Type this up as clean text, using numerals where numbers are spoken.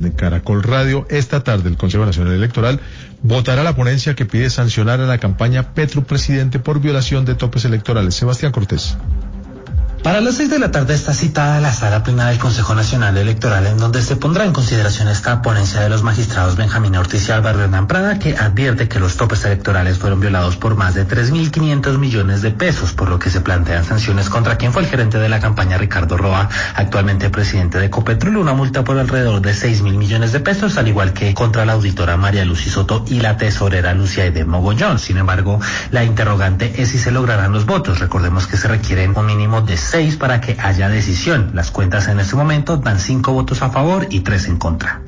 de Caracol Radio. Esta tarde el Consejo Nacional Electoral votará la ponencia que pide sancionar a la campaña Petro Presidente por violación de topes electorales. Sebastián Cortés. Para las 6 de la tarde está citada la sala plena del Consejo Nacional Electoral, en donde se pondrá en consideración esta ponencia de los magistrados Benjamín Ortiz y Álvaro Hernán Prada, que advierte que los topes electorales fueron violados por más de 3.500 millones de pesos, por lo que se plantean sanciones contra quien fue el gerente de la campaña, Ricardo Roa, actualmente presidente de Ecopetrol, una multa por alrededor de 6.000 millones de pesos, al igual que contra la auditora María Lucy Soto y la tesorera Lucia Aide Mogollón. Sin embargo, la interrogante es si se lograrán los votos. Recordemos que se requieren un mínimo de 6 para que haya decisión. Las cuentas en este momento dan 5 votos a favor y 3 en contra.